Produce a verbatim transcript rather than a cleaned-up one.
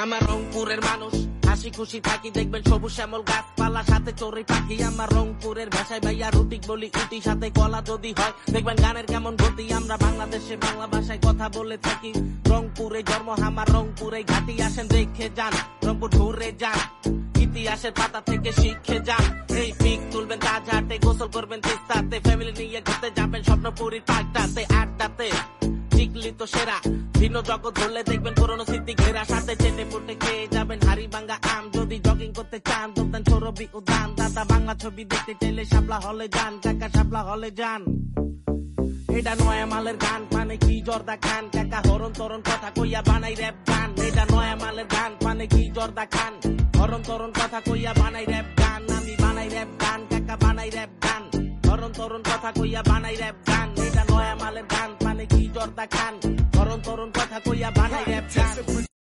আমার রংপুরের মানুষ হাসি খুশি থাকি, দেখবেন সবুজ শ্যামল গাছপালা সাথে চড়ে পাখি। আমার রংপুরের ভাষায় ভাইয়া রুটিক বলি উটি, সাথে কলা যদি হয় দেখবেন গানের কেমন গতি। আমরা বাংলাদেশে বাংলা ভাষায় কথা বলে থাকি। রংপুরে জন্ম আমার, রংপুরে ঘাটি, আসেন দেখে যান, রংপুর ঘুরে যান, ইতিহাসের পাতা থেকে শিখে যান। এই পিক তুলবেন তাজহাটে, গোসল করবেন তিস্তাতে, ফ্যামিলি নিয়ে ঘুরতে যাবেন স্বপ্নপুরীর পার্কটাতে, আড্ডাতে চিকলি তো সেরা। ভিন্ন জগৎ ধরলে দেখবেন পুরনো স্মৃতি ঘেরা, সাথে চেটে পুটে খেয়ে যাবেন হাড়ি ভাঙ্গা আম। যদি জগিং করতে চান দোকান সৌরভী উদ্যান, দাদা বাংলা ছবি দেখতে চাইলে শাপলা হলে যান, কাকা শাপলা হলে যান। এটা নয়া মালের গান, পানে কি জর্দা খান, কাকা হরণ তরণ কথা কইয়া বানাই র্যাপ গান। এটা নয়া মালের গান, পানে কি জর্দা খান, হরণ তরণ কথা কইয়া বানাই র্যাপ গান। আমি বানাই র্যাপ গান, কাকা বানাই র্যাপ গান, হরণ তরণ কথা কইয়া বানাই র্যাপ গান। এটা নয়া মালের গান, পানে কি জর্দা খান, হরণ তরণ কথা কইয়া বানাই